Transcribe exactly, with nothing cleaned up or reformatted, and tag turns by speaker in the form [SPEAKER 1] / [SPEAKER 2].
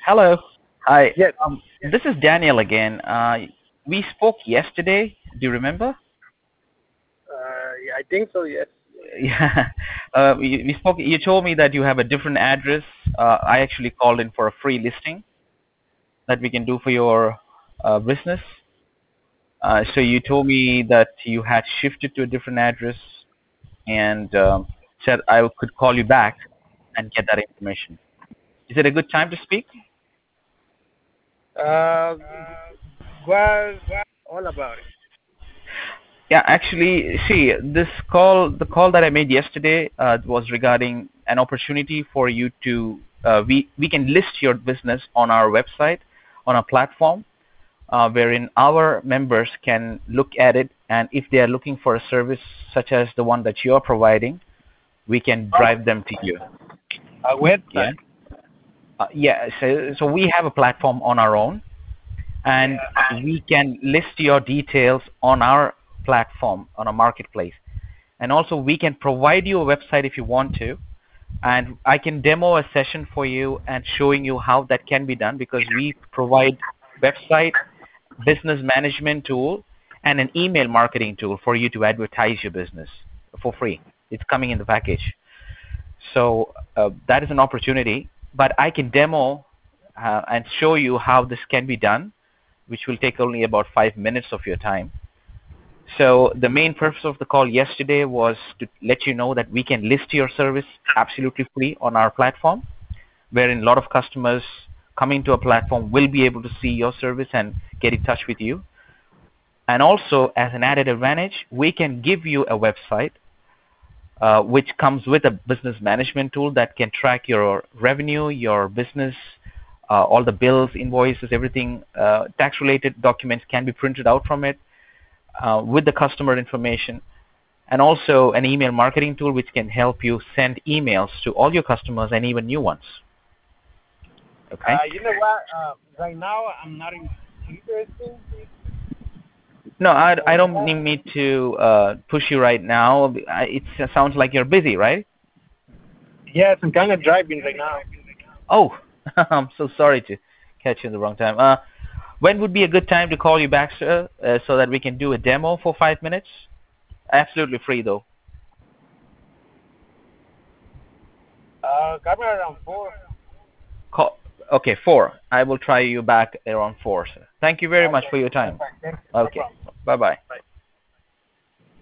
[SPEAKER 1] Hello. Hi.
[SPEAKER 2] Yes.
[SPEAKER 1] Um, this is Daniel again. Uh, we spoke yesterday. Do you remember?
[SPEAKER 2] Uh, yeah, I think so. Yes.
[SPEAKER 1] Yeah. Uh, we, we spoke. You told me that you have a different address. Uh, I actually called in for a free listing that we can do for your uh, business. Uh, so you told me that you had shifted to a different address and um, said I could call you back and get that information. Is it a good time to speak?
[SPEAKER 2] Uh, was all about it.
[SPEAKER 1] Yeah, actually, see, this call, the call that I made yesterday, uh, was regarding an opportunity for you to, uh, we, we can list your business on our website, on a platform, uh, wherein our members can look at it, and if they are looking for a service such as the one that you're providing, we can drive them to you.
[SPEAKER 2] A
[SPEAKER 1] Yeah.
[SPEAKER 2] website.
[SPEAKER 1] Uh, yeah. So, so we have a platform on our own, and
[SPEAKER 2] Yeah.
[SPEAKER 1] we can list your details on our platform on a marketplace. And also we can provide you a website if you want to, and I can demo a session for you and showing you how that can be done, because we provide website, business management tool, and an email marketing tool for you to advertise your business for free. It's coming in the package. So uh, that is an opportunity, but I can demo uh, and show you how this can be done, which will take only about five minutes of your time. So the main purpose of the call yesterday was to let you know that we can list your service absolutely free on our platform, wherein a lot of customers coming to a platform will be able to see your service and get in touch with you. And also, as an added advantage, we can give you a website uh, which comes with a business management tool that can track your revenue, your business, uh, all the bills, invoices, everything, uh, tax-related documents can be printed out from it uh, with the customer information, and also an email marketing tool which can help you send emails to all your customers and even new ones. Okay?
[SPEAKER 2] Uh, you know what? Uh, right now I'm not in- interested.
[SPEAKER 1] No, I, I
[SPEAKER 2] And
[SPEAKER 1] don't need me to uh, push you right now. I, it sounds like you're busy, right?
[SPEAKER 2] yes, I'm kind of driving right now.
[SPEAKER 1] Oh, I'm so sorry to catch you in the wrong time. Uh, when would be a good time to call you back, sir, uh, so that we can do a demo for five minutes? Absolutely free, though.
[SPEAKER 2] Uh, got me around four.
[SPEAKER 1] Call, okay, four. I will try you back around four, sir. Thank you very much
[SPEAKER 2] Okay.
[SPEAKER 1] for your
[SPEAKER 2] That's
[SPEAKER 1] time.
[SPEAKER 2] fine. Thank you. No
[SPEAKER 1] Okay,
[SPEAKER 2] problem.
[SPEAKER 1] bye-bye.
[SPEAKER 2] Bye.